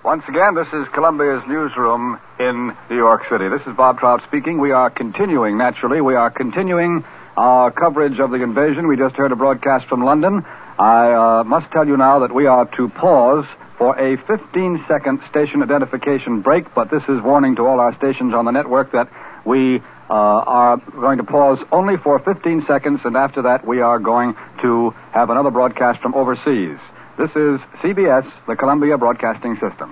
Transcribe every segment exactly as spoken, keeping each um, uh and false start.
Once again, this is Columbia's newsroom in New York City. This is Bob Trout speaking. We are continuing, naturally, we are continuing our coverage of the invasion. We just heard a broadcast from London. I uh, must tell you now that we are to pause for a fifteen-second station identification break, but this is warning to all our stations on the network that we uh, are going to pause only for fifteen seconds, and after that we are going to have another broadcast from overseas. This is C B S, the Columbia Broadcasting System.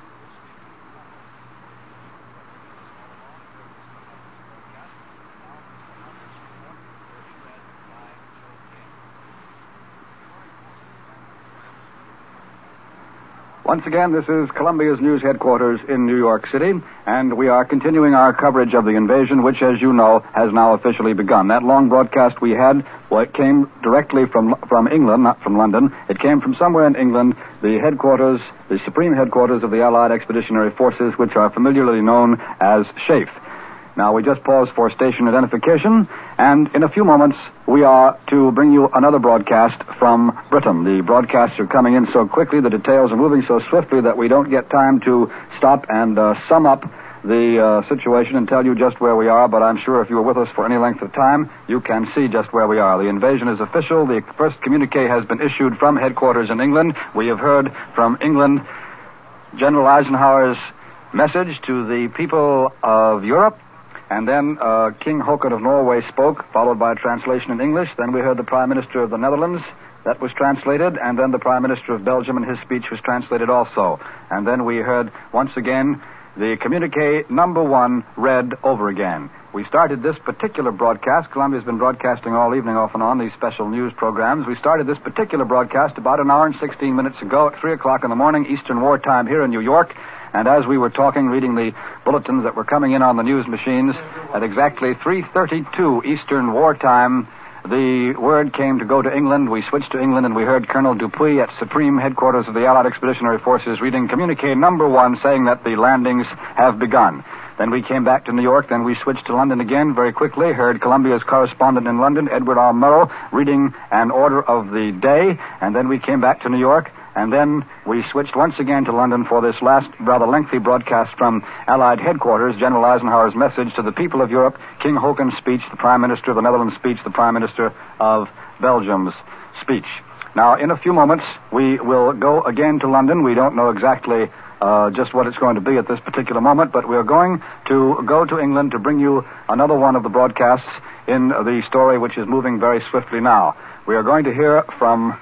Once again, this is Columbia's news headquarters in New York City, and we are continuing our coverage of the invasion, which, as you know, has now officially begun. That long broadcast we had, well, it came directly from from England, not from London. It came from somewhere in England, the headquarters, the supreme headquarters of the Allied Expeditionary Forces, which are familiarly known as SHAEF. Now, we just paused for station identification, and in a few moments, we are to bring you another broadcast from Britain. The broadcasts are coming in so quickly, the details are moving so swiftly that we don't get time to stop and uh, sum up the uh, situation and tell you just where we are, but I'm sure if you were with us for any length of time, you can see just where we are. The invasion is official. The first communique has been issued from headquarters in England. We have heard from England General Eisenhower's message to the people of Europe. And then uh, King Haakon of Norway spoke, followed by a translation in English. Then we heard the Prime Minister of the Netherlands. That was translated. And then the Prime Minister of Belgium, and his speech was translated also. And then we heard, once again, the communique number one read over again. We started this particular broadcast. Columbia's been broadcasting all evening off and on, these special news programs. We started this particular broadcast about an hour and sixteen minutes ago at three o'clock in the morning, Eastern Wartime here in New York. And as we were talking, reading the bulletins that were coming in on the news machines, at exactly three thirty-two Eastern Wartime, the word came to go to England. We switched to England, and we heard Colonel Dupuy at Supreme Headquarters of the Allied Expeditionary Forces reading communique number one, saying that the landings have begun. Then we came back to New York. Then we switched to London again very quickly, heard Columbia's correspondent in London, Edward R. Murrow, reading an order of the day. And then we came back to New York. And then we switched once again to London for this last rather lengthy broadcast from Allied headquarters, General Eisenhower's message to the people of Europe, King Haakon's speech, the Prime Minister of the Netherlands' speech, the Prime Minister of Belgium's speech. Now, in a few moments, we will go again to London. We don't know exactly uh, just what it's going to be at this particular moment, but we're going to go to England to bring you another one of the broadcasts in the story which is moving very swiftly now. We are going to hear from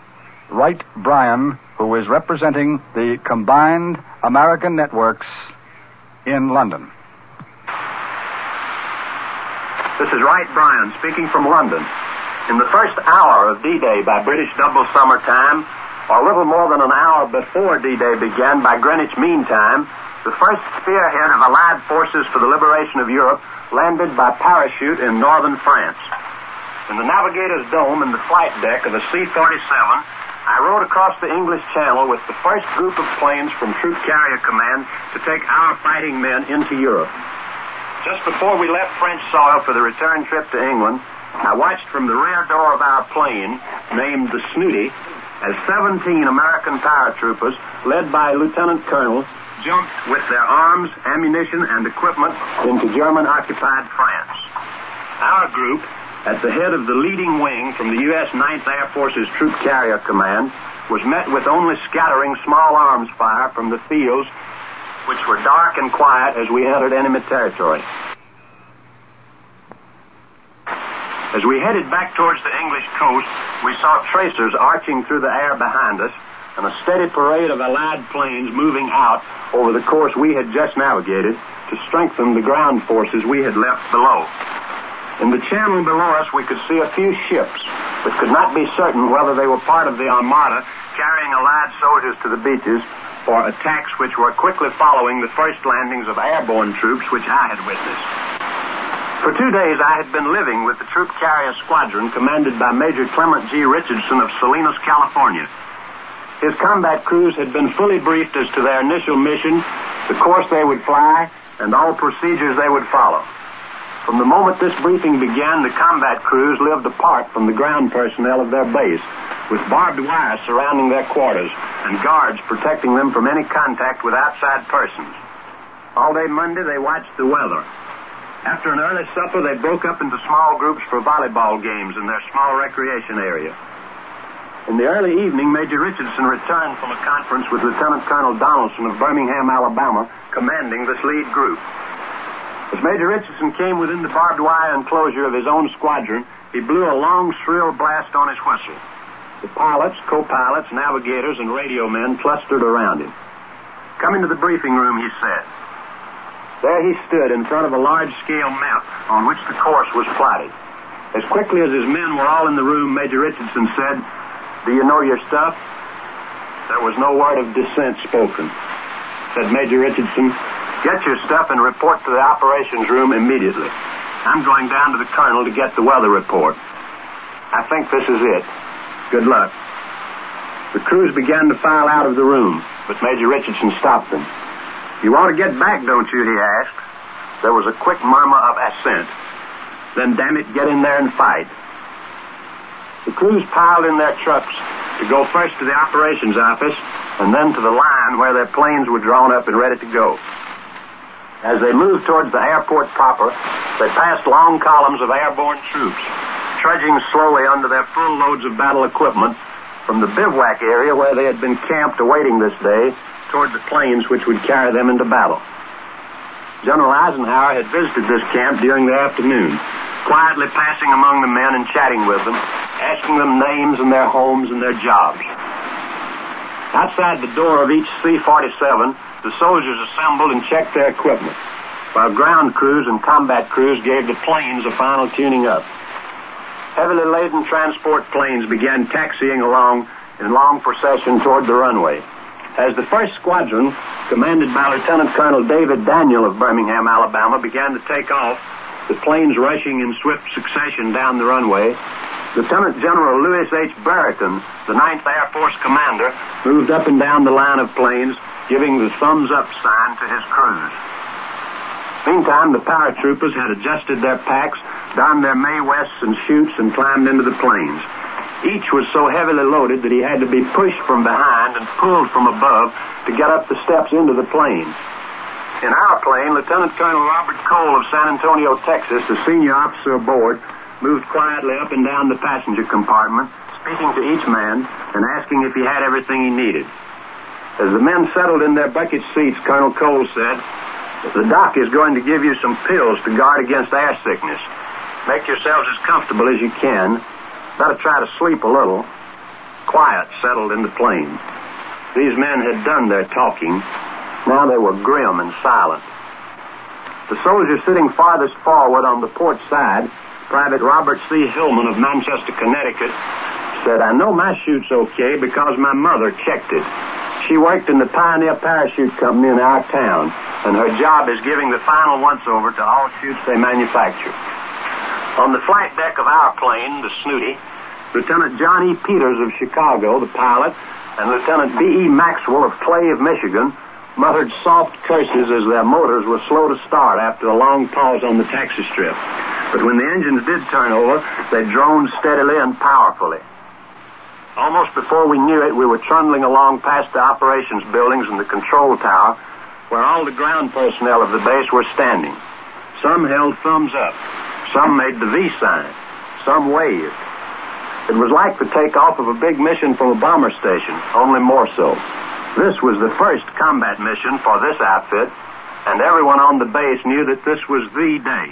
Wright Bryan, who is representing the combined American networks in London. This is Wright Bryan speaking from London. In the first hour of D-Day by British double summer time, or a little more than an hour before D-Day began by Greenwich Mean Time, the first spearhead of Allied forces for the liberation of Europe landed by parachute in northern France. In the navigator's dome in the flight deck of a C forty-seven, I rode across the English Channel with the first group of planes from Troop Carrier Command to take our fighting men into Europe. Just before we left French soil for the return trip to England, I watched from the rear door of our plane, named the Snooty, as seventeen American paratroopers, led by Lieutenant Colonel, jumped with their arms, ammunition, and equipment into German-occupied France. Our group, at the head of the leading wing from the U S ninth Air Force's Troop Carrier Command, was met with only scattering small arms fire from the fields, which were dark and quiet as we entered enemy territory. As we headed back towards the English coast, we saw tracers arching through the air behind us and a steady parade of Allied planes moving out over the course we had just navigated to strengthen the ground forces we had left below. In the channel below us, we could see a few ships, but could not be certain whether they were part of the Armada carrying Allied soldiers to the beaches or attacks which were quickly following the first landings of airborne troops which I had witnessed. For two days, I had been living with the Troop Carrier Squadron commanded by Major Clement G. Richardson of Salinas, California. His combat crews had been fully briefed as to their initial mission, the course they would fly, and all procedures they would follow. From the moment this briefing began, the combat crews lived apart from the ground personnel of their base, with barbed wire surrounding their quarters and guards protecting them from any contact with outside persons. All day Monday, they watched the weather. After an early supper, they broke up into small groups for volleyball games in their small recreation area. In the early evening, Major Richardson returned from a conference with Lieutenant Colonel Donaldson of Birmingham, Alabama, commanding this lead group. As Major Richardson came within the barbed wire enclosure of his own squadron, he blew a long, shrill blast on his whistle. The pilots, co-pilots, navigators, and radio men clustered around him. "Come into the briefing room," he said. There he stood in front of a large-scale map on which the course was plotted. As quickly as his men were all in the room, Major Richardson said, "Do you know your stuff?" There was no word of dissent spoken. Said Major Richardson, "Get your stuff and report to the operations room immediately. I'm going down to the colonel to get the weather report. I think this is it. Good luck." The crews began to file out of the room, but Major Richardson stopped them. "You want to get back, don't you?" he asked. There was a quick murmur of assent. "Then, damn it, get in there and fight." The crews piled in their trucks to go first to the operations office and then to the line where their planes were drawn up and ready to go. As they moved towards the airport proper, they passed long columns of airborne troops, trudging slowly under their full loads of battle equipment from the bivouac area where they had been camped awaiting this day toward the planes which would carry them into battle. General Eisenhower had visited this camp during the afternoon, quietly passing among the men and chatting with them, asking them names and their homes and their jobs. Outside the door of each C forty-seven, the soldiers assembled and checked their equipment, while ground crews and combat crews gave the planes a final tuning up. Heavily laden transport planes began taxiing along in long procession toward the runway. As the first squadron, commanded by Lieutenant Colonel David Daniel of Birmingham, Alabama, began to take off, the planes rushing in swift succession down the runway, Lieutenant General Louis H. Brereton, the ninth Air Force commander, moved up and down the line of planes, giving the thumbs-up sign to his crews. Meantime, the paratroopers had adjusted their packs, donned their Mae Wests and chutes, and climbed into the planes. Each was so heavily loaded that he had to be pushed from behind and pulled from above to get up the steps into the plane. In our plane, Lieutenant Colonel Robert Cole of San Antonio, Texas, the senior officer aboard, moved quietly up and down the passenger compartment, speaking to each man and asking if he had everything he needed. As the men settled in their bucket seats, Colonel Cole said, "The doc is going to give you some pills to guard against air sickness. Make yourselves as comfortable as you can. Better try to sleep a little." Quiet settled in the plane. These men had done their talking. Now they were grim and silent. The soldier sitting farthest forward on the port side, Private Robert C. Hillman of Manchester, Connecticut, said, "I know my chute's okay because my mother checked it. She worked in the Pioneer Parachute Company in our town, and her job is giving the final once-over to all chutes they manufacture." On the flight deck of our plane, the Snooty, Lieutenant John E. Peters of Chicago, the pilot, and Lieutenant B E. Maxwell of Clay of Michigan muttered soft curses as their motors were slow to start after a long pause on the taxi strip. But when the engines did turn over, they droned steadily and powerfully. Almost before we knew it, we were trundling along past the operations buildings and the control tower, where all the ground personnel of the base were standing. Some held thumbs up. Some made the V sign. Some waved. It was like the takeoff of a big mission from a bomber station, only more so. This was the first combat mission for this outfit, and everyone on the base knew that this was the day.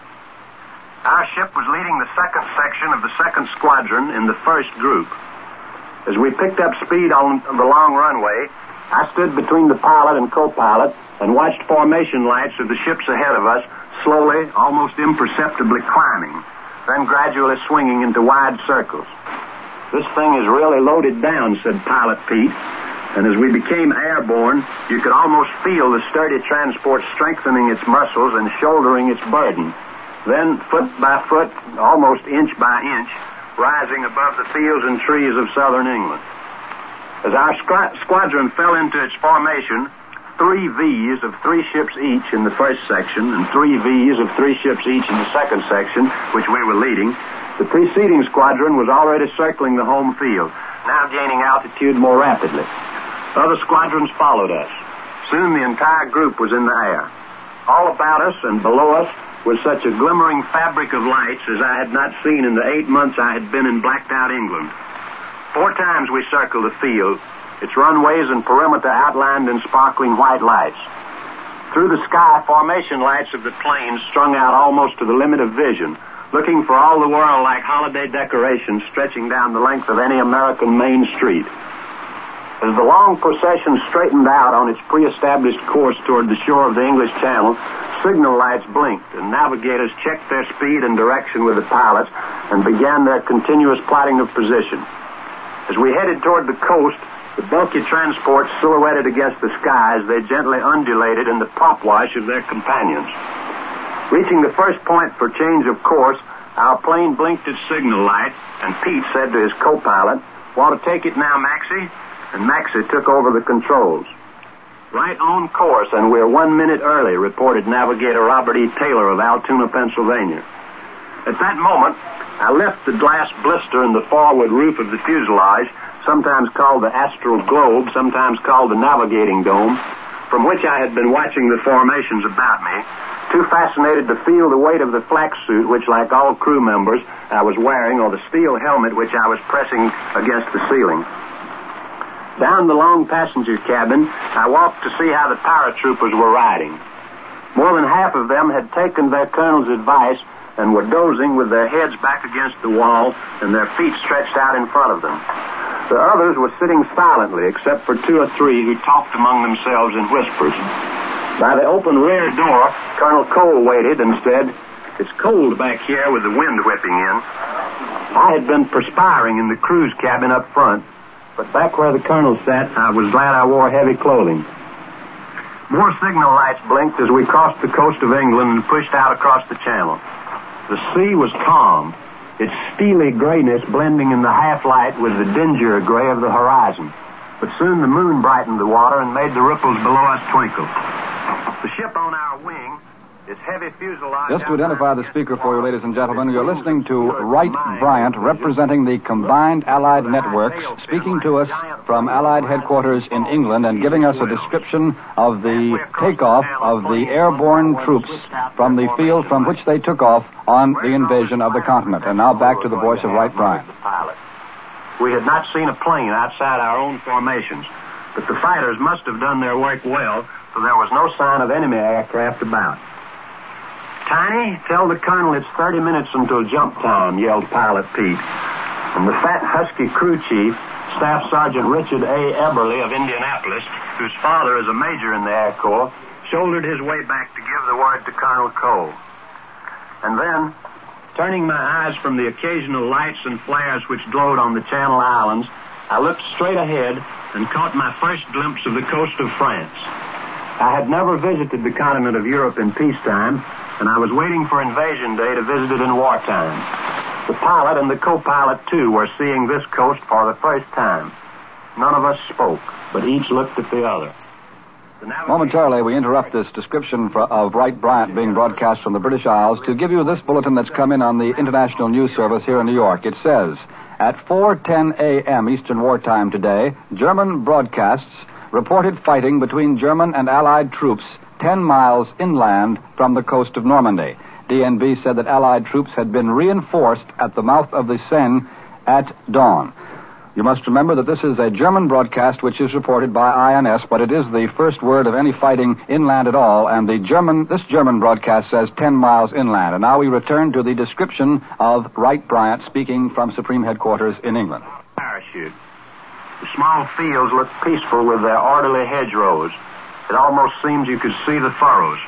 Our ship was leading the second section of the second squadron in the first group. As we picked up speed on the long runway, I stood between the pilot and co-pilot and watched formation lights of the ships ahead of us slowly, almost imperceptibly climbing, then gradually swinging into wide circles. "This thing is really loaded down," said Pilot Pete, and as we became airborne, you could almost feel the sturdy transport strengthening its muscles and shouldering its burden. Then, foot by foot, almost inch by inch, rising above the fields and trees of southern England. As our squ- squadron fell into its formation, three V's of three ships each in the first section and three V's of three ships each in the second section, which we were leading, the preceding squadron was already circling the home field, now gaining altitude more rapidly. Other squadrons followed us. Soon the entire group was in the air. All about us and below us was such a glimmering fabric of lights as I had not seen in the eight months I had been in blacked-out England. Four times we circled the field, its runways and perimeter outlined in sparkling white lights. Through the sky, formation lights of the planes strung out almost to the limit of vision, looking for all the world like holiday decorations stretching down the length of any American main street. As the long procession straightened out on its pre-established course toward the shore of the English Channel, signal lights blinked and navigators checked their speed and direction with the pilots and began their continuous plotting of position. As we headed toward the coast, the bulky transports silhouetted against the skies, they gently undulated in the prop wash of their companions. Reaching the first point for change of course, our plane blinked its signal light, and Pete said to his co-pilot, "Want to take it now, Maxie?" And Maxie took over the controls. "Right on course, and we're one minute early," reported Navigator Robert E. Taylor of Altoona, Pennsylvania. At that moment, I left the glass blister in the forward roof of the fuselage, sometimes called the astral globe, sometimes called the navigating dome, from which I had been watching the formations about me, too fascinated to feel the weight of the flak suit, which, like all crew members, I was wearing, or the steel helmet which I was pressing against the ceiling. Down the long passenger cabin, I walked to see how the paratroopers were riding. More than half of them had taken their colonel's advice and were dozing with their heads back against the wall and their feet stretched out in front of them. The others were sitting silently, except for two or three who talked among themselves in whispers. By the open rear door, Colonel Cole waited and said, "It's cold back here with the wind whipping in." I had been perspiring in the crew's cabin up front, but back where the colonel sat, I was glad I wore heavy clothing. More signal lights blinked as we crossed the coast of England and pushed out across the channel. The sea was calm, its steely grayness blending in the half-light with the dingier gray of the horizon. But soon the moon brightened the water and made the ripples below us twinkle. The ship on our wing, its heavy fuselage... Just to identify the speaker for you, ladies and gentlemen, you're listening to Wright Bryant, representing the combined Allied networks, speaking to us from Allied headquarters in England and giving us a description of the takeoff of the airborne troops from the field from which they took off on the invasion of the continent. And now back to the voice of Wright Bryant. We had not seen a plane outside our own formations, but the fighters must have done their work well, for there was no sign of enemy aircraft about. "Tiny, tell the colonel it's thirty minutes until jump time," yelled Pilot Pete. And the fat, husky crew chief, Staff Sergeant Richard A. Eberly of Indianapolis, whose father is a major in the Air Corps, shouldered his way back to give the word to Colonel Cole. And then, turning my eyes from the occasional lights and flares which glowed on the Channel Islands, I looked straight ahead and caught my first glimpse of the coast of France. I had never visited the continent of Europe in peacetime, and I was waiting for invasion day to visit it in wartime. The pilot and the co-pilot, too, were seeing this coast for the first time. None of us spoke, but each looked at the other. Momentarily, we interrupt this description for, of Wright Bryant being broadcast from the British Isles to give you this bulletin that's come in on the International News Service here in New York. It says, at four ten a.m. Eastern Wartime today, German broadcasts reported fighting between German and Allied troops ten miles inland from the coast of Normandy. D N B said that Allied troops had been reinforced at the mouth of the Seine at dawn. You must remember that this is a German broadcast which is reported by I N S, but it is the first word of any fighting inland at all, and the German, this German broadcast says ten miles inland. And now we return to the description of Wright Bryant speaking from Supreme Headquarters in England. Parachute. The small fields look peaceful with their orderly hedgerows. It almost seems you could see the furrows.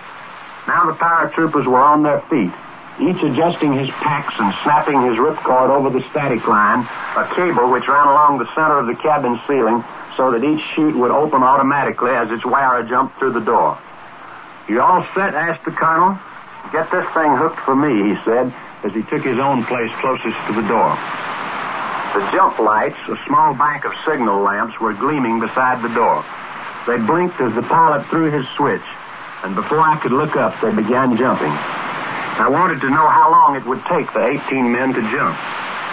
Now the paratroopers were on their feet, each adjusting his packs and snapping his ripcord over the static line, a cable which ran along the center of the cabin ceiling so that each chute would open automatically as its wire jumped through the door. "You all set?" asked the colonel. "Get this thing hooked for me," he said, as he took his own place closest to the door. The jump lights, a small bank of signal lamps, were gleaming beside the door. They blinked as the pilot threw his switch, and before I could look up, they began jumping. I wanted to know how long it would take the eighteen men to jump.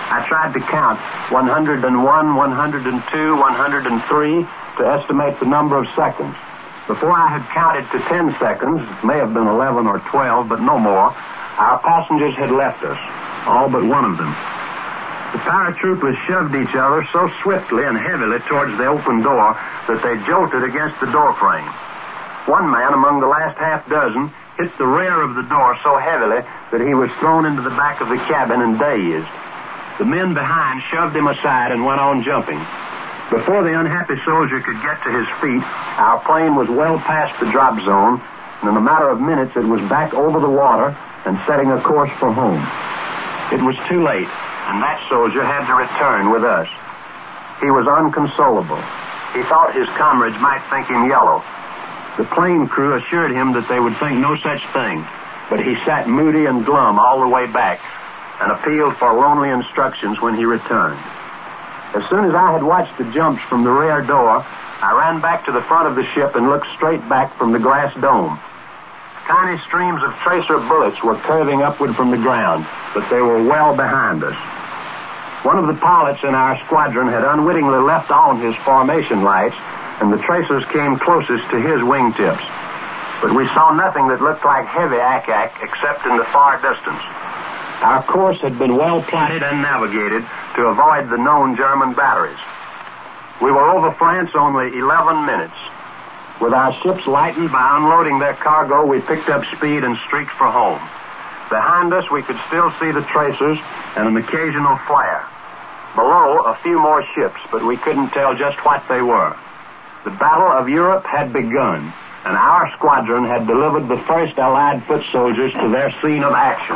I tried to count one hundred one, one hundred two, one hundred three to estimate the number of seconds. Before I had counted to ten seconds, it may have been eleven or twelve, but no more, our passengers had left us, all but one of them. The paratroopers shoved each other so swiftly and heavily towards the open door that they jolted against the doorframe. One man among the last half dozen hit the rear of the door so heavily that he was thrown into the back of the cabin and dazed. The men behind shoved him aside and went on jumping. Before the unhappy soldier could get to his feet, our plane was well past the drop zone, and in a matter of minutes it was back over the water and setting a course for home. It was too late, and that soldier had to return with us. He was unconsolable. He thought his comrades might think him yellow. The plane crew assured him that they would think no such thing, but he sat moody and glum all the way back and appealed for lonely instructions when he returned. As soon as I had watched the jumps from the rear door, I ran back to the front of the ship and looked straight back from the glass dome. Tiny streams of tracer bullets were curving upward from the ground, but they were well behind us. One of the pilots in our squadron had unwittingly left on his formation lights, and the tracers came closest to his wingtips. But we saw nothing that looked like heavy ack-ack except in the far distance. Our course had been well plotted and navigated to avoid the known German batteries. We were over France only eleven minutes. With our ships lightened by unloading their cargo, we picked up speed and streaked for home. Behind us, we could still see the tracers and an occasional flare. Below, a few more ships, but we couldn't tell just what they were. The Battle of Europe had begun, and our squadron had delivered the first Allied foot soldiers to their scene of action.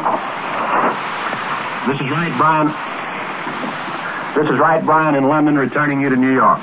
This is Wright Bryan. This is Wright Bryan in London, returning you to New York.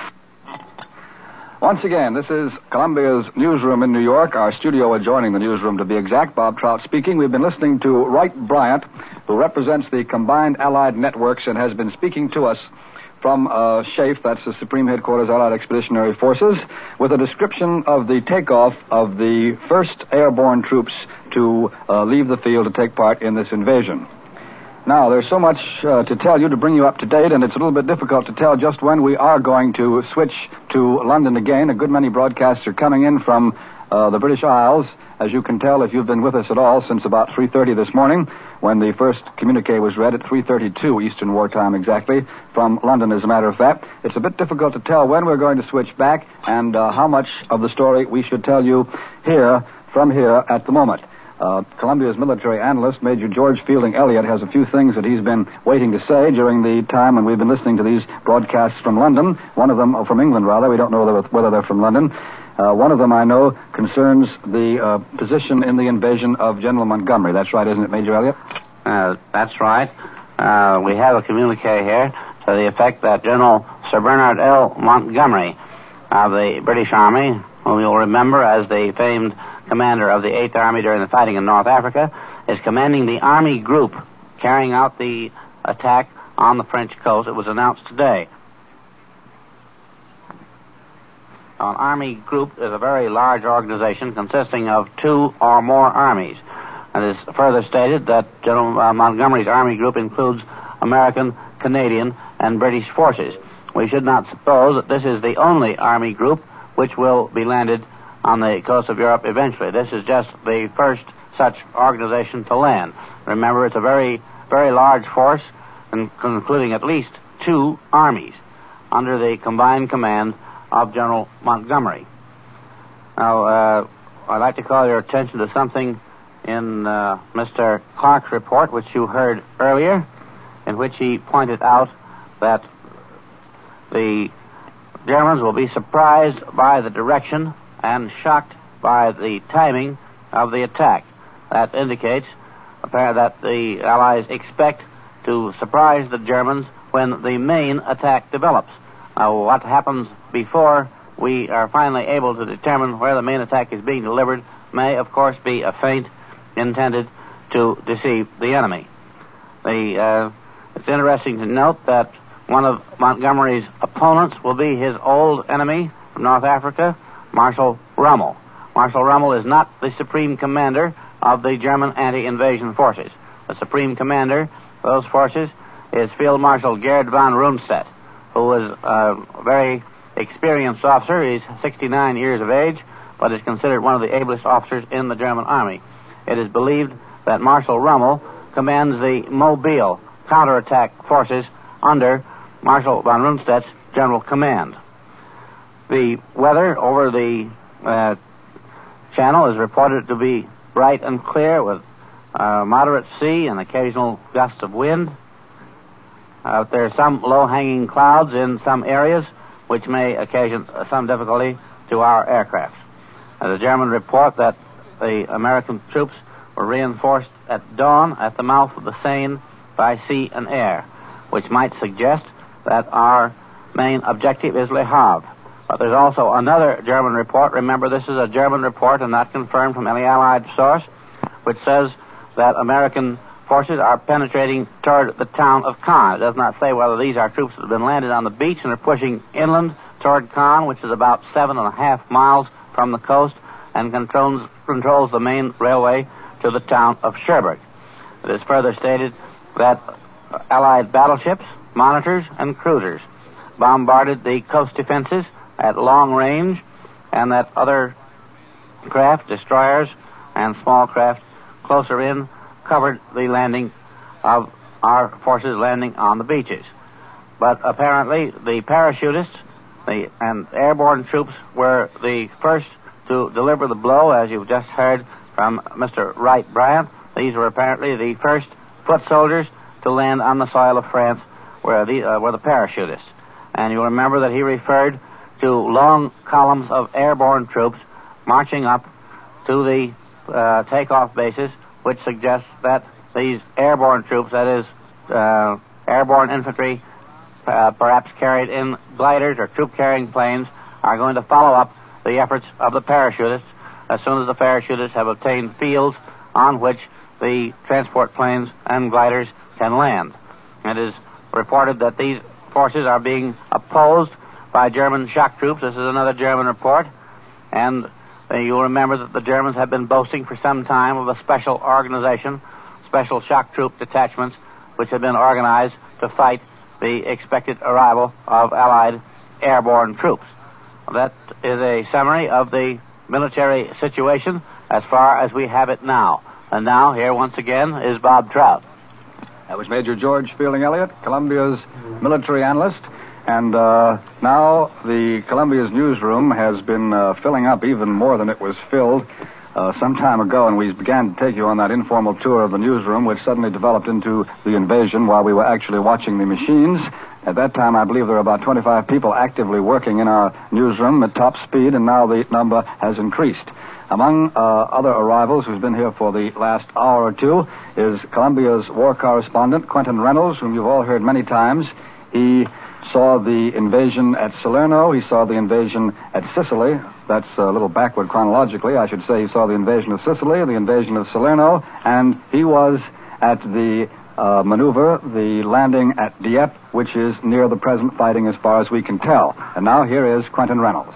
Once again, this is Columbia's newsroom in New York, our studio adjoining the newsroom to be exact. Bob Trout speaking. We've been listening to Wright Bryant, who represents the Combined Allied Networks and has been speaking to us from uh, SHAEF, that's the Supreme Headquarters Allied Expeditionary Forces, with a description of the takeoff of the first airborne troops to uh, leave the field to take part in this invasion. Now, there's so much uh, to tell you to bring you up to date, and it's a little bit difficult to tell just when we are going to switch to London again. A good many broadcasts are coming in from uh, the British Isles, as you can tell if you've been with us at all since about three thirty this morning, when the first communique was read at three thirty-two Eastern Wartime exactly, from London, as a matter of fact. It's a bit difficult to tell when we're going to switch back and uh, how much of the story we should tell you here, from here, at the moment. Uh, Columbia's military analyst, Major George Fielding Elliott, has a few things that he's been waiting to say during the time when we've been listening to these broadcasts from London. One of them, or from England rather, we don't know whether, whether they're from London. Uh, one of them, I know, concerns the uh, position in the invasion of General Montgomery. That's right, isn't it, Major Elliott? Uh, that's right. Uh, we have a communique here to the effect that General Sir Bernard L. Montgomery of the British Army, whom you'll remember as the famed commander of the eighth Army during the fighting in North Africa, is commanding the Army Group carrying out the attack on the French coast. It was announced today. An Army Group is a very large organization consisting of two or more armies. And it is further stated that General uh, Montgomery's Army Group includes American, Canadian, and British forces. We should not suppose that this is the only Army Group which will be landed on the coast of Europe eventually. This is just the first such organization to land. Remember, it's a very, very large force, including at least two armies under the combined command of General Montgomery. Now, uh, I'd like to call your attention to something in uh, Mister Clark's report, which you heard earlier, in which he pointed out that the Germans will be surprised by the direction and shocked by the timing of the attack. That indicates that the Allies expect to surprise the Germans when the main attack develops. Now, what happens before we are finally able to determine where the main attack is being delivered may, of course, be a feint intended to deceive the enemy. The, uh, it's interesting to note that one of Montgomery's opponents will be his old enemy from North Africa, Marshal Rommel. Marshal Rommel is not the supreme commander of the German anti-invasion forces. The supreme commander of those forces is Field Marshal Gerd von Rundstedt, who was a very experienced officer. He's sixty-nine years of age, but is considered one of the ablest officers in the German army. It is believed that Marshal Rommel commands the Mobile counterattack forces under Marshal von Rundstedt's general command. The weather over the uh, channel is reported to be bright and clear with uh, moderate sea and occasional gusts of wind. Uh, there are some low-hanging clouds in some areas, which may occasion uh, some difficulty to our aircraft. Uh, the German report that the American troops were reinforced at dawn at the mouth of the Seine by sea and air, which might suggest that our main objective is Le Havre. But there's also another German report. Remember, this is a German report and not confirmed from any Allied source, which says that American forces are penetrating toward the town of Caen. It does not say whether these are troops that have been landed on the beach and are pushing inland toward Caen, which is about seven and a half miles from the coast, and controls, controls the main railway to the town of Cherbourg. It is further stated that Allied battleships, monitors, and cruisers bombarded the coast defenses at long range, and that other craft, destroyers, and small craft closer in covered the landing of our forces landing on the beaches. But apparently the parachutists the, and airborne troops were the first to deliver the blow, as you've just heard from Mister Wright Bryant. These were apparently the first foot soldiers to land on the soil of France, where the, uh, were the parachutists. And you'll remember that he referred to long columns of airborne troops marching up to the uh, takeoff bases, which suggests that these airborne troops, that is, uh, airborne infantry, uh, perhaps carried in gliders or troop-carrying planes, are going to follow up the efforts of the parachutists as soon as the parachutists have obtained fields on which the transport planes and gliders can land. It is reported that these forces are being opposed by German shock troops. This is another German report. And uh, you'll remember that the Germans have been boasting for some time of a special organization, special shock troop detachments, which have been organized to fight the expected arrival of Allied airborne troops. That is a summary of the military situation as far as we have it now. And now, here once again, is Bob Trout. That was Major George Fielding Elliott, Columbia's military analyst. And uh, now the Columbia's newsroom has been uh, filling up even more than it was filled uh, some time ago, and we began to take you on that informal tour of the newsroom, which suddenly developed into the invasion while we were actually watching the machines. At that time, I believe there were about twenty-five people actively working in our newsroom at top speed, and now the number has increased. Among uh, other arrivals who's been here for the last hour or two is Columbia's war correspondent, Quentin Reynolds, whom you've all heard many times. He saw the invasion at Salerno. He saw the invasion at Sicily. That's a little backward chronologically. I should say he saw the invasion of Sicily, the invasion of Salerno, and he was at the uh, maneuver, the landing at Dieppe, which is near the present fighting as far as we can tell. And now here is Quentin Reynolds.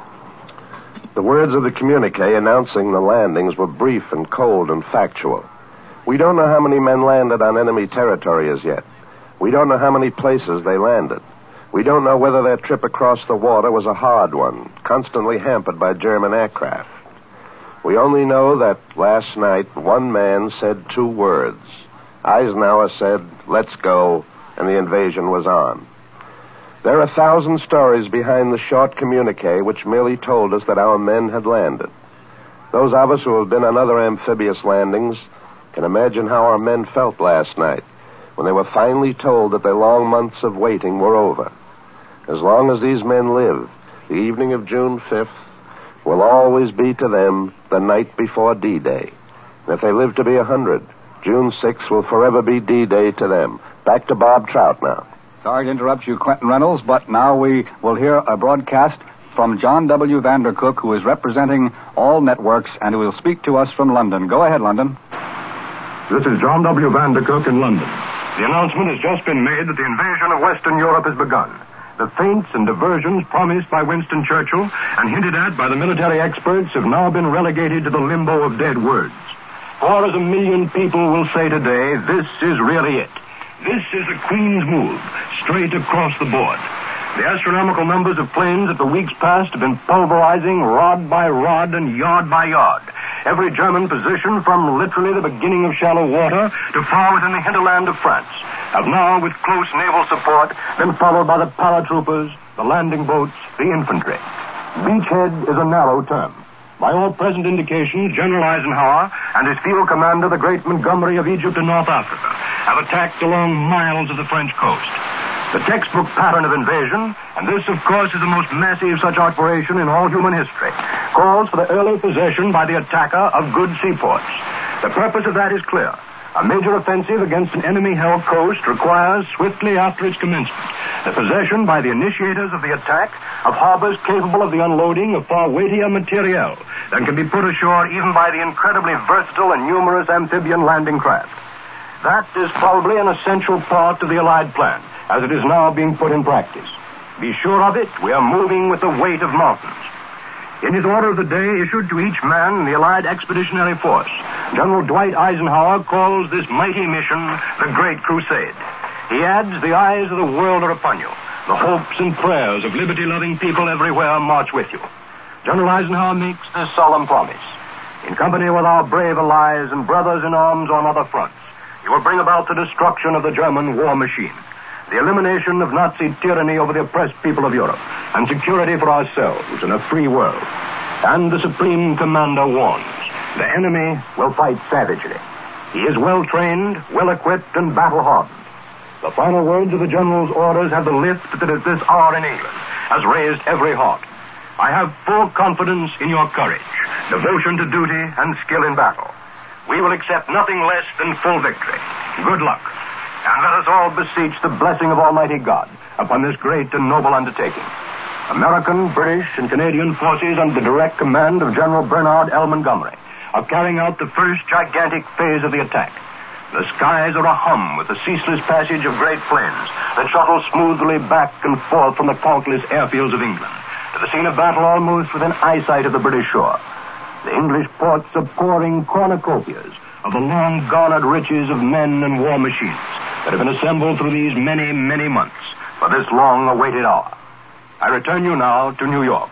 The words of the communique announcing the landings were brief and cold and factual. We don't know how many men landed on enemy territory as yet. We don't know how many places they landed. We don't know whether their trip across the water was a hard one, constantly hampered by German aircraft. We only know that last night one man said two words. Eisenhower said, "Let's go," and the invasion was on. There are a thousand stories behind the short communique which merely told us that our men had landed. Those of us who have been on other amphibious landings can imagine how our men felt last night when they were finally told that their long months of waiting were over. As long as these men live, the evening of June fifth will always be to them the night before D-Day. And if they live to be a hundred, June sixth will forever be D-Day to them. Back to Bob Trout now. Sorry to interrupt you, Quentin Reynolds, but now we will hear a broadcast from John W. Vandercook, who is representing all networks, and who will speak to us from London. Go ahead, London. This is John W. Vandercook in London. The announcement has just been made that the invasion of Western Europe has begun. The feints and diversions promised by Winston Churchill and hinted at by the military experts have now been relegated to the limbo of dead words. For as a million people will say today, this is really it. This is a Queen's move, straight across the board. The astronomical numbers of planes that for weeks past have been pulverizing rod by rod and yard by yard every German position from literally the beginning of shallow water to far within the hinterland of France, have now, with close naval support, been followed by the paratroopers, the landing boats, the infantry. Beachhead is a narrow term. By all present indications, General Eisenhower and his field commander, the great Montgomery of Egypt and North Africa, have attacked along miles of the French coast. The textbook pattern of invasion, and this, of course, is the most massive such operation in all human history, calls for the early possession by the attacker of good seaports. The purpose of that is clear. A major offensive against an enemy-held coast requires, swiftly after its commencement, the possession by the initiators of the attack of harbors capable of the unloading of far weightier materiel than can be put ashore even by the incredibly versatile and numerous amphibian landing craft. That is probably an essential part of the Allied plan, as it is now being put in practice. Be sure of it, we are moving with the weight of mountains. In his order of the day issued to each man in the Allied Expeditionary Force, General Dwight Eisenhower calls this mighty mission the Great Crusade. He adds, the eyes of the world are upon you. The hopes and prayers of liberty-loving people everywhere march with you. General Eisenhower makes this solemn promise. In company with our brave allies and brothers in arms on other fronts, you will bring about the destruction of the German war machine, the elimination of Nazi tyranny over the oppressed people of Europe, and security for ourselves in a free world. And the Supreme Commander warns, the enemy will fight savagely. He is well-trained, well-equipped, and battle-hardened. The final words of the General's orders have the lift that at this hour in England has raised every heart. I have full confidence in your courage, devotion to duty, and skill in battle. We will accept nothing less than full victory. Good luck. And let us all beseech the blessing of Almighty God upon this great and noble undertaking. American, British, and Canadian forces under the direct command of General Bernard L. Montgomery are carrying out the first gigantic phase of the attack. The skies are ahum with the ceaseless passage of great planes that shuttle smoothly back and forth from the countless airfields of England to the scene of battle almost within eyesight of the British shore. The English ports are pouring cornucopias of the long-garnered riches of men and war machines that have been assembled through these many, many months for this long-awaited hour. I return you now to New York.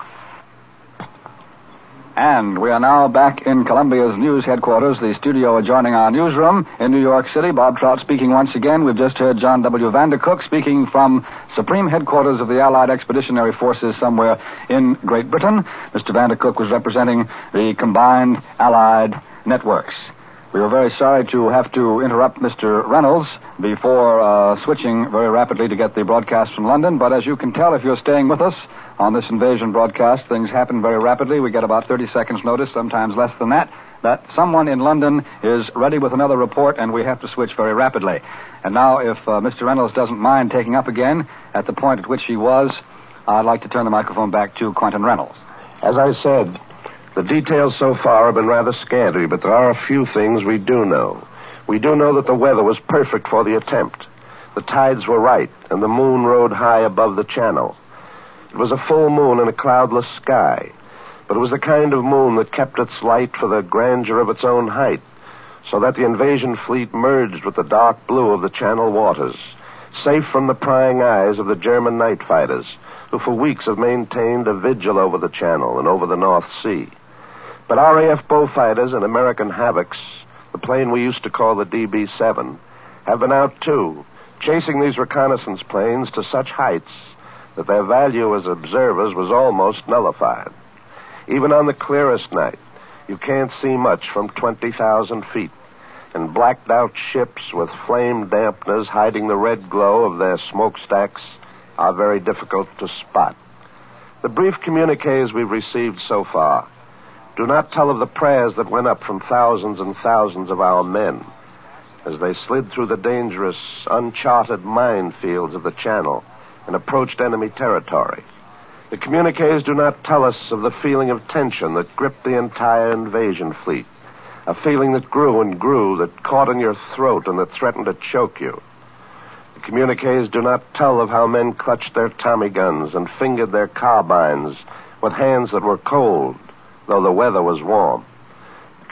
And we are now back in Columbia's news headquarters, the studio adjoining our newsroom in New York City. Bob Trout speaking once again. We've just heard John W. Vandercook speaking from Supreme Headquarters of the Allied Expeditionary Forces somewhere in Great Britain. Mister Vandercook was representing the combined Allied networks. We were very sorry to have to interrupt Mister Reynolds before uh, switching very rapidly to get the broadcast from London, but as you can tell if you're staying with us on this invasion broadcast, things happen very rapidly. We get about thirty seconds notice, sometimes less than that, that someone in London is ready with another report, and we have to switch very rapidly. And now, if uh, Mister Reynolds doesn't mind taking up again at the point at which he was, I'd like to turn the microphone back to Quentin Reynolds. As I said, the details so far have been rather scanty, but there are a few things we do know. We do know that the weather was perfect for the attempt. The tides were right, and the moon rode high above the channel. It was a full moon in a cloudless sky, but it was the kind of moon that kept its light for the grandeur of its own height, so that the invasion fleet merged with the dark blue of the channel waters, safe from the prying eyes of the German night fighters, who for weeks have maintained a vigil over the channel and over the North Sea. But R A F Beaufighters and American Havocs, the plane we used to call the D B seven, have been out too, chasing these reconnaissance planes to such heights that their value as observers was almost nullified. Even on the clearest night, you can't see much from twenty thousand feet, and blacked-out ships with flame dampeners hiding the red glow of their smokestacks are very difficult to spot. The brief communiques we've received so far do not tell of the prayers that went up from thousands and thousands of our men as they slid through the dangerous, uncharted minefields of the channel and approached enemy territory. The communiques do not tell us of the feeling of tension that gripped the entire invasion fleet, a feeling that grew and grew, that caught in your throat and that threatened to choke you. The communiques do not tell of how men clutched their Tommy guns and fingered their carbines with hands that were cold, though the weather was warm. The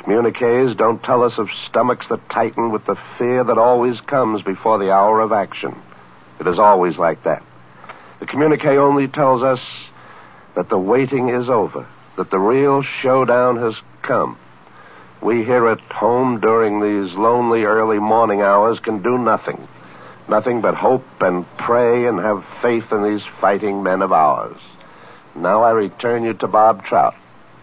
Communiques don't tell us of stomachs that tighten with the fear that always comes before the hour of action. It is always like that. The communique only tells us that the waiting is over, that the real showdown has come. We here at home during these lonely early morning hours can do nothing. Nothing but hope and pray and have faith in these fighting men of ours. Now I return you to Bob Trout.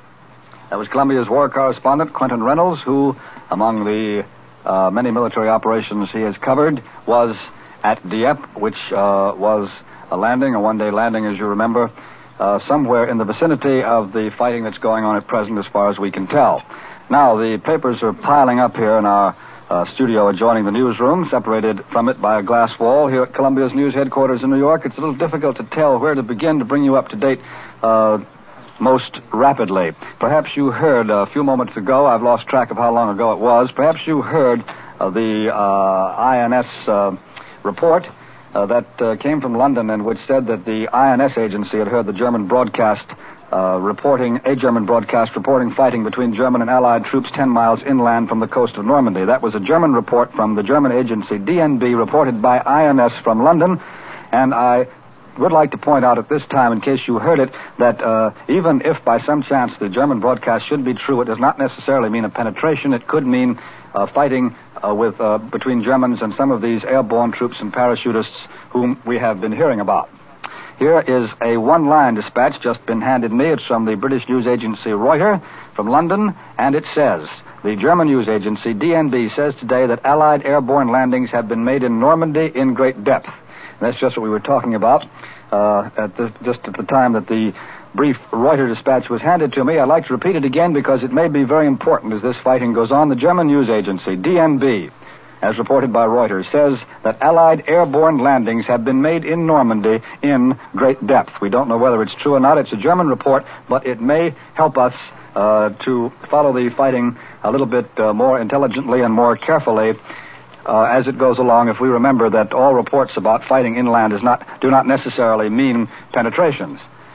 That was Columbia's war correspondent, Quentin Reynolds, who, among the uh, many military operations he has covered, was at Dieppe, which uh, was a landing, a one-day landing, as you remember, uh, somewhere in the vicinity of the fighting that's going on at present, as far as we can tell. Now, the papers are piling up here in our uh, studio adjoining the newsroom, separated from it by a glass wall here at Columbia's news headquarters in New York. It's a little difficult to tell where to begin to bring you up to date uh, most rapidly. Perhaps you heard a few moments ago, I've lost track of how long ago it was, perhaps you heard uh, the uh, I N S uh, report uh, that uh, came from London and which said that the I N S agency had heard the German broadcast uh, reporting, a German broadcast reporting fighting between German and Allied troops ten miles inland from the coast of Normandy. That was a German report from the German agency D N B, reported by I N S from London, and I would like to point out at this time, in case you heard it, that uh, even if by some chance the German broadcast should be true, it does not necessarily mean a penetration. It could mean uh, fighting uh, with uh, between Germans and some of these airborne troops and parachutists whom we have been hearing about. Here is a one-line dispatch just been handed me. It's from the British news agency Reuters from London, and it says, the German news agency D N B says today that Allied airborne landings have been made in Normandy in great depth. That's just what we were talking about uh, at the, just at the time that the brief Reuters dispatch was handed to me. I'd like to repeat it again because it may be very important as this fighting goes on. The German news agency, D N B, as reported by Reuters, says that Allied airborne landings have been made in Normandy in great depth. We don't know whether it's true or not. It's a German report, but it may help us uh, to follow the fighting a little bit uh, more intelligently and more carefully Uh, as it goes along, if we remember that all reports about fighting inland is not do not necessarily mean penetrations.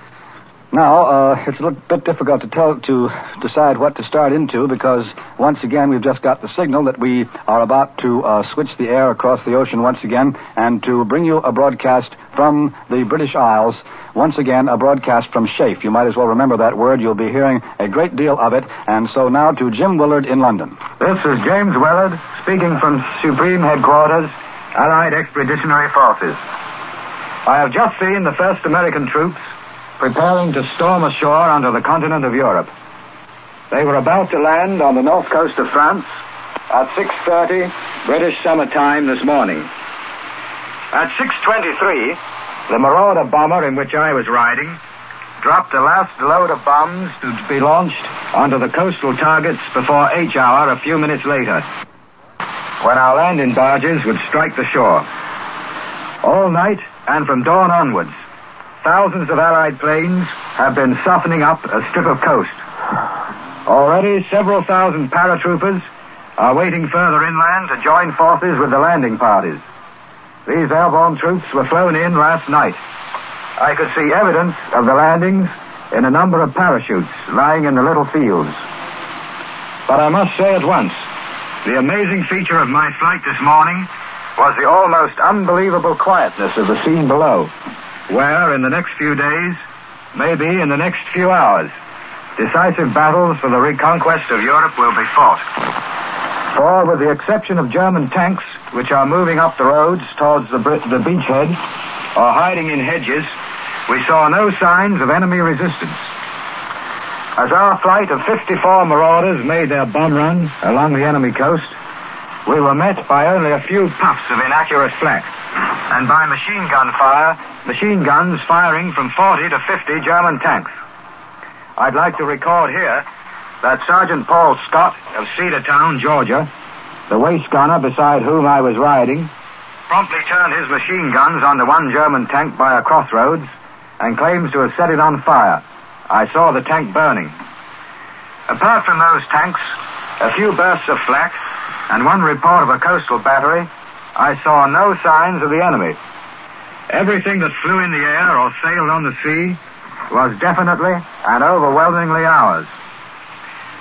Now, uh, it's a little bit difficult to tell to decide what to start into because once again we've just got the signal that we are about to uh, switch the air across the ocean once again and to bring you a broadcast from the British Isles. Once again, a broadcast from Chafe. You might as well remember that word. You'll be hearing a great deal of it. And so now to Jim Willard in London. This is James Willard speaking from Supreme Headquarters, Allied Expeditionary Forces. I have just seen the first American troops preparing to storm ashore onto the continent of Europe. They were about to land on the north coast of France at six thirty British summer time this morning. At six twenty-three, the Marauder bomber in which I was riding dropped the last load of bombs to be launched onto the coastal targets before H hour a few minutes later, when our landing barges would strike the shore. All night and from dawn onwards, thousands of Allied planes have been softening up a strip of coast. Already several thousand paratroopers are waiting further inland to join forces with the landing parties. These airborne troops were flown in last night. I could see evidence of the landings in a number of parachutes lying in the little fields. But I must say at once, the amazing feature of my flight this morning was the almost unbelievable quietness of the scene below, where in the next few days, maybe in the next few hours, decisive battles for the reconquest of Europe will be fought. For with the exception of German tanks, which are moving up the roads towards the, the beachhead or hiding in hedges, we saw no signs of enemy resistance. As our flight of fifty-four Marauders made their bomb run along the enemy coast, we were met by only a few puffs of inaccurate flak, and by machine gun fire, machine guns firing from forty to fifty German tanks. I'd like to record here that Sergeant Paul Scott of Cedartown, Georgia, the waist gunner beside whom I was riding, promptly turned his machine guns onto one German tank by a crossroads and claims to have set it on fire. I saw the tank burning. Apart from those tanks, a few bursts of flak, and one report of a coastal battery, I saw no signs of the enemy. Everything that flew in the air or sailed on the sea was definitely and overwhelmingly ours.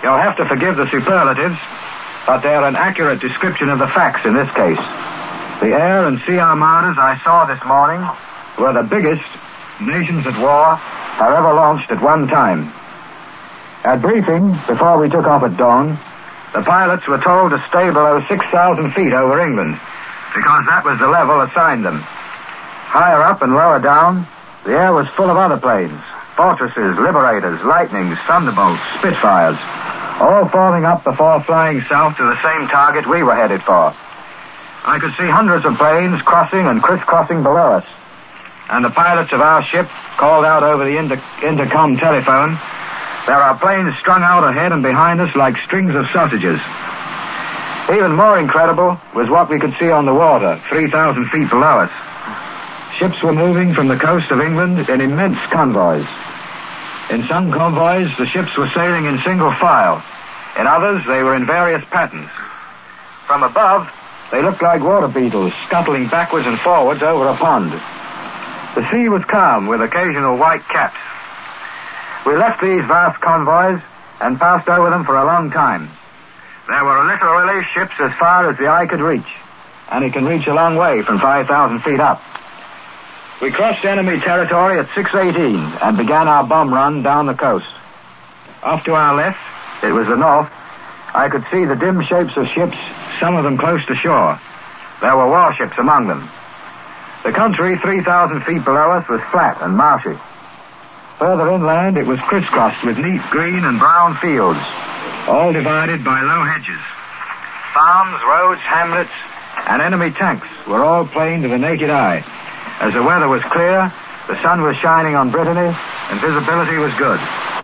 You'll have to forgive the superlatives, but they're an accurate description of the facts in this case. The air and sea armadas I saw this morning were the biggest nations at war have ever launched at one time. At briefing, before we took off at dawn, the pilots were told to stay below six thousand feet over England, because that was the level assigned them. Higher up and lower down, the air was full of other planes, Fortresses, Liberators, Lightnings, Thunderbolts, Spitfires, all forming up before flying south to the same target we were headed for. I could see hundreds of planes crossing and crisscrossing below us, and the pilots of our ship called out over the inter- intercom telephone, "There are planes strung out ahead and behind us like strings of sausages." Even more incredible was what we could see on the water, three thousand feet below us. Ships were moving from the coast of England in immense convoys. In some convoys, the ships were sailing in single file. In others, they were in various patterns. From above, they looked like water beetles scuttling backwards and forwards over a pond. The sea was calm with occasional white caps. We left these vast convoys and passed over them for a long time. There were literally ships as far as the eye could reach, and it can reach a long way from five thousand feet up. We crossed enemy territory at six eighteen and began our bomb run down the coast. Off to our left, it was the north, I could see the dim shapes of ships, some of them close to shore. There were warships among them. The country three thousand feet below us was flat and marshy. Further inland, it was crisscrossed with neat green and brown fields, all divided by low hedges. Farms, roads, hamlets, and enemy tanks were all plain to the naked eye. As the weather was clear, the sun was shining on Brittany, and visibility was good.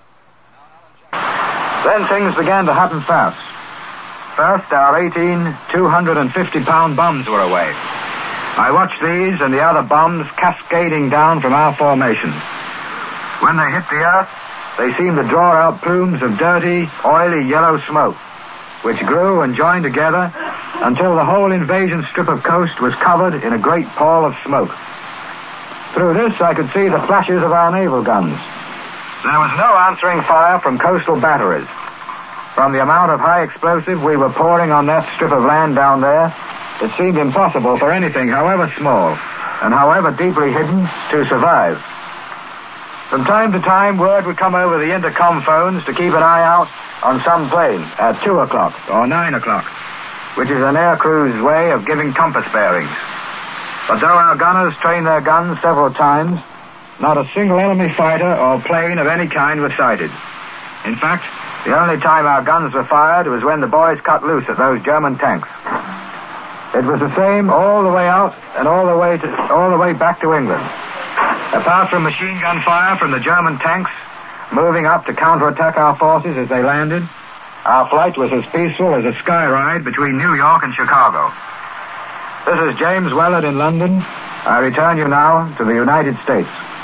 Then things began to happen fast. First, our eighteen two hundred fifty pound bombs were away. I watched these and the other bombs cascading down from our formation. When they hit the earth, they seemed to draw out plumes of dirty, oily yellow smoke, which grew and joined together until the whole invasion strip of coast was covered in a great pall of smoke. Through this, I could see the flashes of our naval guns. There was no answering fire from coastal batteries. From the amount of high explosive we were pouring on that strip of land down there, it seemed impossible for anything, however small and however deeply hidden, to survive. From time to time, word would come over the intercom phones to keep an eye out on some plane at two o'clock or nine o'clock, which is an air crew's way of giving compass bearings. But though our gunners trained their guns several times, not a single enemy fighter or plane of any kind was sighted. In fact, the only time our guns were fired was when the boys cut loose at those German tanks. It was the same all the way out and all the way to, all the way back to England. Apart from machine gun fire from the German tanks moving up to counterattack our forces as they landed, our flight was as peaceful as a sky ride between New York and Chicago. This is James Wellard in London. I return you now to the United States.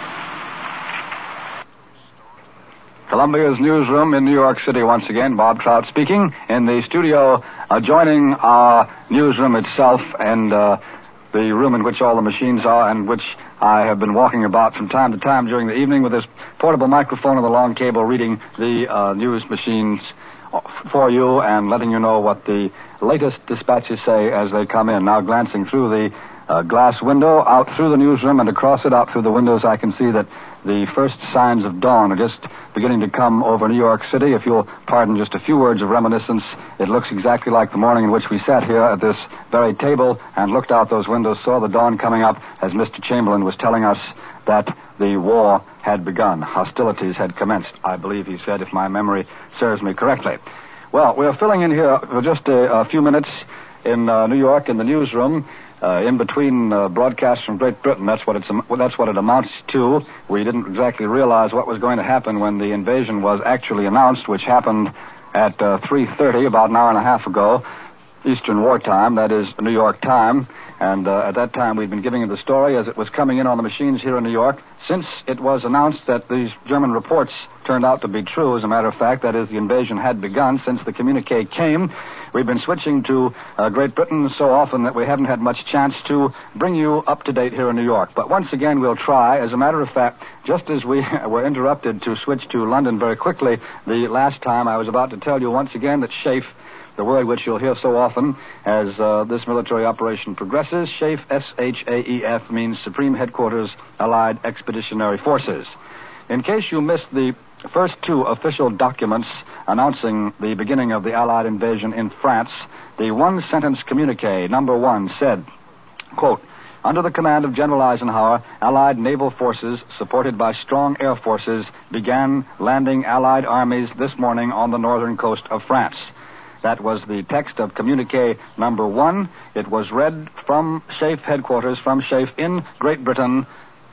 Columbia's newsroom in New York City once again. Bob Trout speaking in the studio adjoining our newsroom itself and uh, the room in which all the machines are and which I have been walking about from time to time during the evening with this portable microphone and the long cable reading the uh, news machines for you and letting you know what the latest dispatches say as they come in. Now glancing through the uh, glass window out through the newsroom and across it out through the windows, I can see that the first signs of dawn are just beginning to come over New York City. If you'll pardon just a few words of reminiscence, it looks exactly like the morning in which we sat here at this very table and looked out those windows, saw the dawn coming up as Mister Chamberlain was telling us that the war had begun. Hostilities had commenced, I believe he said, if my memory serves me correctly. Well, we're filling in here for just a, a few minutes in uh, New York in the newsroom. Uh, in between uh, broadcasts from Great Britain, that's what it's well, that's what it amounts to. We didn't exactly realize what was going to happen when the invasion was actually announced, which happened at uh, three thirty, about an hour and a half ago, Eastern Wartime, that is New York time. And uh, at that time, we'd been giving you the story as it was coming in on the machines here in New York. Since it was announced that these German reports turned out to be true, as a matter of fact. That is, the invasion had begun. Since the communique came, we've been switching to uh, Great Britain so often that we haven't had much chance to bring you up to date here in New York. But once again, we'll try. As a matter of fact, just as we were interrupted to switch to London very quickly the last time, I was about to tell you once again that SHAEF, the word which you'll hear so often as uh, this military operation progresses, SHAEF, S H A E F, means Supreme Headquarters Allied Expeditionary Forces. In case you missed the first two official documents announcing the beginning of the Allied invasion in France, the one-sentence communique, number one, said, quote, under the command of General Eisenhower, Allied naval forces, supported by strong air forces, began landing Allied armies this morning on the northern coast of France. That was the text of communique number one. It was read from SHAEF headquarters, from SHAEF in Great Britain,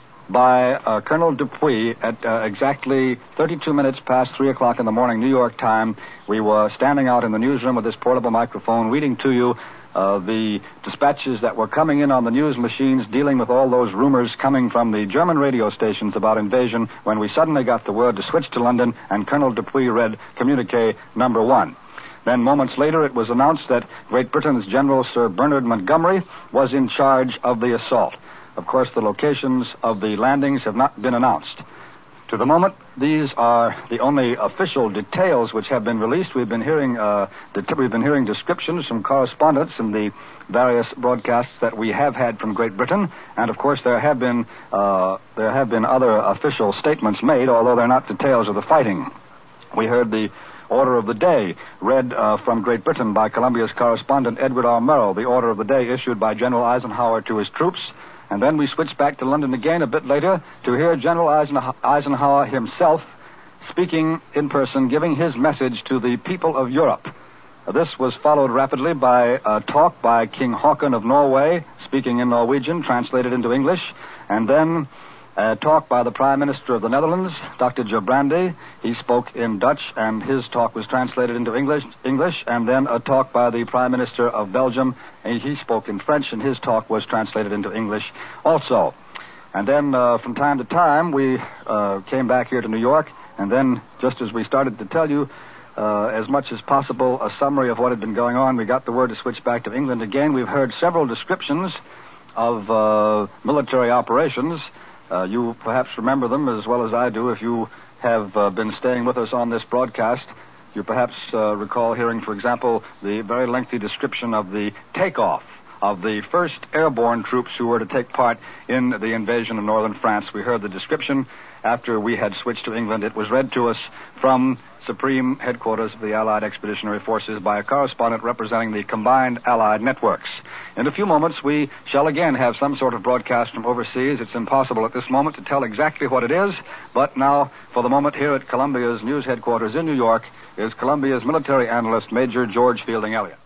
by uh, Colonel Dupuy at uh, exactly thirty-two minutes past three o'clock in the morning, New York time. We were standing out in the newsroom with this portable microphone, reading to you uh, the dispatches that were coming in on the news machines, dealing with all those rumors coming from the German radio stations about invasion, when we suddenly got the word to switch to London, and Colonel Dupuy read communique number one. Then moments later, it was announced that Great Britain's General Sir Bernard Montgomery was in charge of the assault. Of course, the locations of the landings have not been announced. To the moment, these are the only official details which have been released. We've been hearing uh, det- we've been hearing descriptions from correspondents in the various broadcasts that we have had from Great Britain, and of course there have been uh, there have been other official statements made, although they're not details of the fighting. We heard the Order of the Day, read uh, from Great Britain by Columbia's correspondent Edward R. Murrow, the Order of the Day issued by General Eisenhower to his troops. And then we switched back to London again a bit later to hear General Eisenhower himself speaking in person, giving his message to the people of Europe. Uh, this was followed rapidly by a talk by King Haakon of Norway, speaking in Norwegian, translated into English, and then a talk by the Prime Minister of the Netherlands, Doctor Gerbrandy. He spoke in Dutch, and his talk was translated into English, English, and then a talk by the Prime Minister of Belgium, and he spoke in French, and his talk was translated into English also. And then, uh, from time to time, we uh, came back here to New York, and then, just as we started to tell you, uh, as much as possible, a summary of what had been going on, we got the word to switch back to England again. We've heard several descriptions of uh, military operations. Uh, you perhaps remember them as well as I do. If you have uh, been staying with us on this broadcast, you perhaps uh, recall hearing, for example, the very lengthy description of the takeoff of the first airborne troops who were to take part in the invasion of northern France. We heard the description after we had switched to England. It was read to us from Supreme Headquarters of the Allied Expeditionary Forces by a correspondent representing the combined Allied networks. In a few moments, we shall again have some sort of broadcast from overseas. It's impossible at this moment to tell exactly what it is, but now, for the moment, here at Columbia's news headquarters in New York, is Columbia's military analyst, Major George Fielding Elliott.